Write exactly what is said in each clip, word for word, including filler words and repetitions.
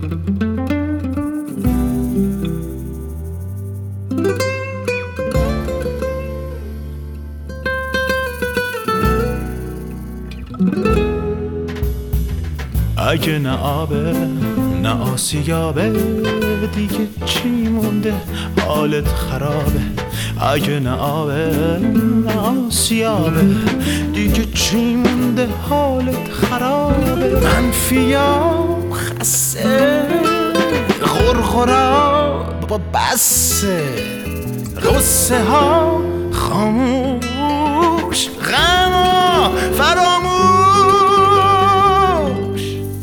اگه نه آبه نه آسیابه دیگه چی مونده حالت خرابه. اگه نه آبه نه آسیابه دیگه چی مونده حالت خرابه. منفیام خسته غرغرا بابا بسه، غصه ها خاموش، غم فراموش.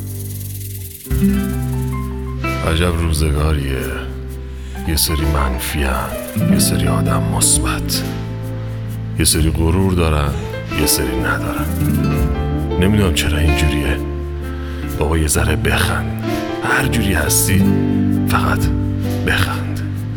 عجب روزگاریه، یه سری منفی هن، یه سری آدم مثبت، یه سری غرور دارن یه سری ندارن. نمیدونم چرا اینجوریه. بابا یه ذره بخند، هر جوری هستی فقط بخند.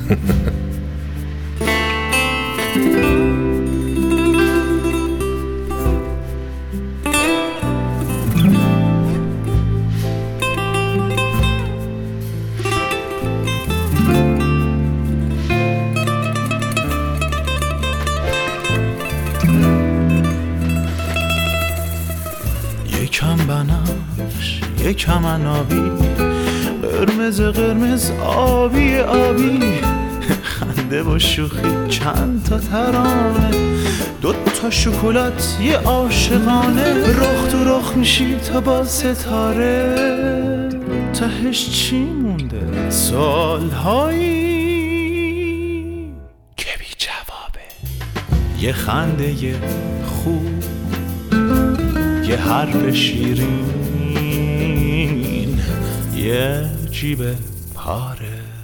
یکم بنفش یکم عنابی، قرمز قرمز آبی آبی، خنده و شوخی چند تا ترانه، دو تا شکلات یه عاشقانه، رخ تو رخ میشی تا با ستاره، تهش چی مونده؟ سوالهایی که بی جوابه. یه خنده یه خوب، یه حرف شیرین، یه جیب پاره.